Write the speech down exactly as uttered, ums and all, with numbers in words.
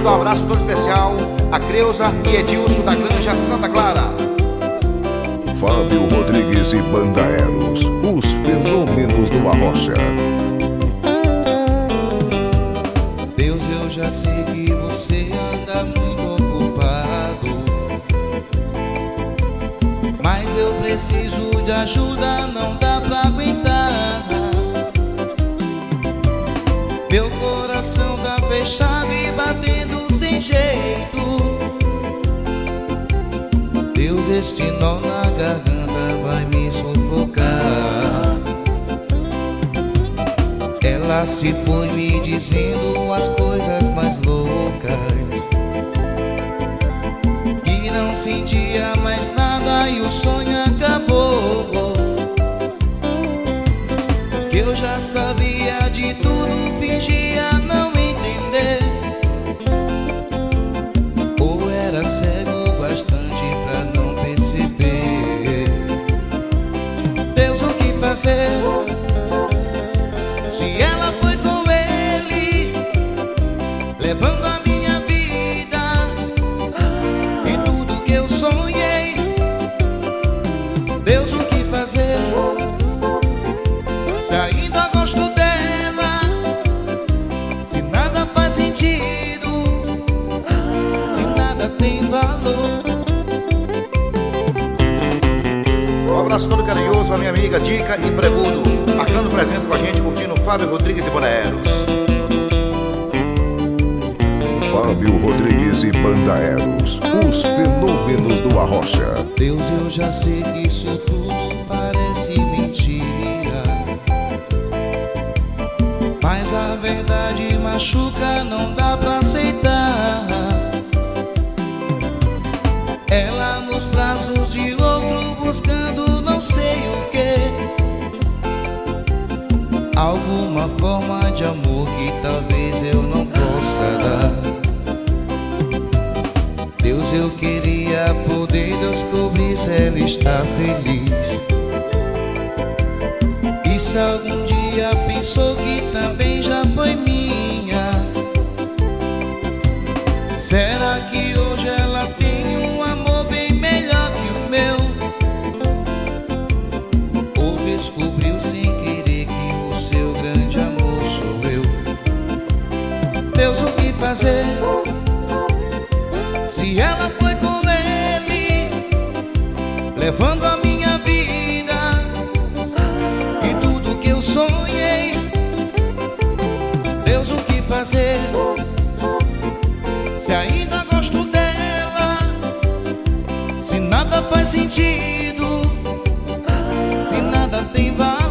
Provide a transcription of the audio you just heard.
mandar um abraço todo especial a Creuza e Edilson da Granja Santa Clara. Fábio Rodrigues e Banda Eros, os fenômenos do Arrocha. Deus, eu já sei que você anda muito ocupado, mas eu preciso de ajuda, não dá pra aguentar. Meu coração tá fechado e batendo sem jeito. Deus, este nó na garganta vai me sufocar. Ela se foi me dizendo as coisas mais loucas, e não sentia mais nada e o sonho acabou. Que eu já sabia de tudo, fingia não entender, ou era cego bastante pra não perceber. Deus, o que fazer? Se ela foi com ele, levando a minha vida e tudo que eu sonhei. Deus, o que fazer? Se ainda gosto dela, se nada faz sentido, se nada tem valor. Um abraço todo carinhoso à minha amiga Dica e Pregudo, marcando presença com a gente, curtindo Fábio Rodrigues e Banda Eros. Fábio Rodrigues e Banda Eros, os fenômenos do Arrocha. Deus, eu já sei que isso tudo parece mentira, mas a verdade machuca, não dá pra aceitar. Ela nos braços de outro buscando não sei o que, alguma forma de amor que talvez eu não possa dar. Deus, eu queria poder descobrir se ela está feliz, e se algum dia pensou que também já foi minha. Será que hoje ela tem um amor bem melhor que o meu, ou descobriu sem querer que o seu grande amor sou eu? Deus, o que fazer? Se ela foi com ele, levando a minha vida e tudo que eu sonhei. Deus, o que fazer? Se ainda gosto dela, se nada faz sentido, se nada tem valor.